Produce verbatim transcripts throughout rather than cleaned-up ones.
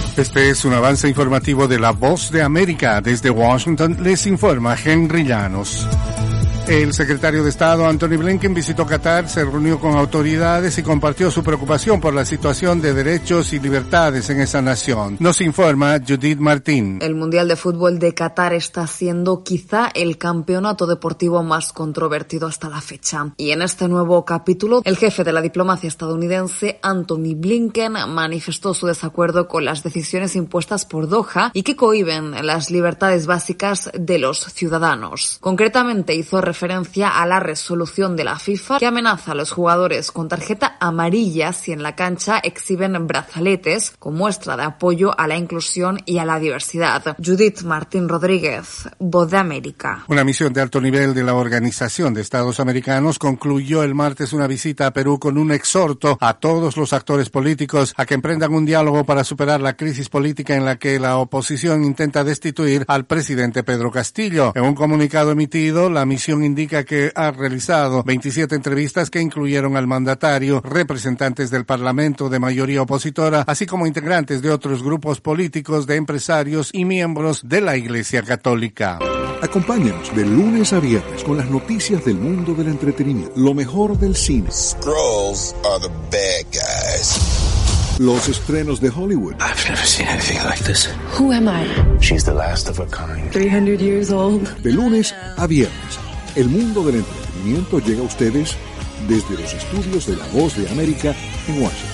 Este es un avance informativo de La Voz de América. Desde Washington les informa Henry Llanos. El secretario de Estado, Antony Blinken, visitó Qatar, se reunió con autoridades y compartió su preocupación por la situación de derechos y libertades en esa nación. Nos informa Judith Martín. El Mundial de Fútbol de Qatar está siendo quizá el campeonato deportivo más controvertido hasta la fecha. Y en este nuevo capítulo, el jefe de la diplomacia estadounidense, Antony Blinken, manifestó su desacuerdo con las decisiones impuestas por Doha y que cohíben las libertades básicas de los ciudadanos. Concretamente, hizo referencia referencia a la resolución de la FIFA que amenaza a los jugadores con tarjeta amarilla si en la cancha exhiben brazaletes con muestra de apoyo a la inclusión y a la diversidad. Judith Martín Rodríguez, Voz de América. Una misión de alto nivel de la Organización de Estados Americanos concluyó el martes una visita a Perú con un exhorto a todos los actores políticos a que emprendan un diálogo para superar la crisis política en la que la oposición intenta destituir al presidente Pedro Castillo. En un comunicado emitido, la misión indica que ha realizado veintisiete entrevistas que incluyeron al mandatario, representantes del Parlamento de mayoría opositora, así como integrantes de otros grupos políticos, de empresarios y miembros de la Iglesia Católica. Acompáñanos de lunes a viernes con las noticias del mundo del entretenimiento, lo mejor del cine. Skrulls are the bad guys. Los estrenos de Hollywood. I've never seen anything like this. Who am I? She's the last of her kind. three hundred years old. De lunes a viernes, el mundo del entretenimiento llega a ustedes desde los estudios de La Voz de América en Washington.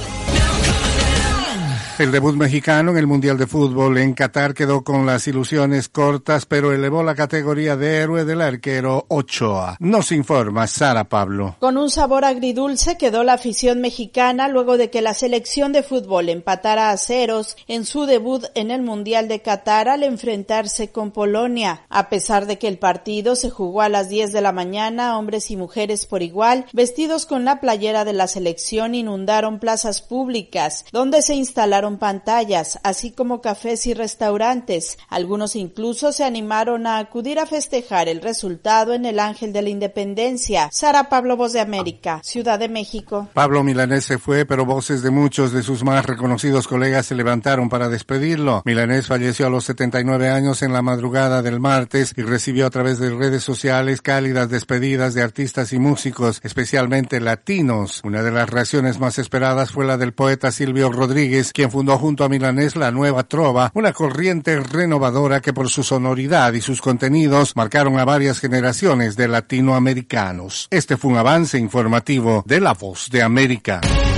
El debut mexicano en el Mundial de Fútbol en Qatar quedó con las ilusiones cortas, pero elevó la categoría de héroe del arquero Ochoa. Nos informa Sara Pablo. Con un sabor agridulce quedó la afición mexicana luego de que la selección de fútbol empatara a ceros en su debut en el Mundial de Qatar al enfrentarse con Polonia. A pesar de que el partido se jugó a las diez de la mañana, hombres y mujeres por igual, vestidos con la playera de la selección, inundaron plazas públicas, donde se instalaron pantallas, así como cafés y restaurantes. Algunos incluso se animaron a acudir a festejar el resultado en el Ángel de la Independencia. Sara Pablo, Voz de América, Ciudad de México. Pablo Milanés se fue, pero voces de muchos de sus más reconocidos colegas se levantaron para despedirlo. Milanés falleció a los setenta y nueve años en la madrugada del martes y recibió a través de redes sociales cálidas despedidas de artistas y músicos, especialmente latinos. Una de las reacciones más esperadas fue la del poeta Silvio Rodríguez, quien fundó junto a Milanés la Nueva Trova, una corriente renovadora que por su sonoridad y sus contenidos marcaron a varias generaciones de latinoamericanos. Este fue un avance informativo de La Voz de América.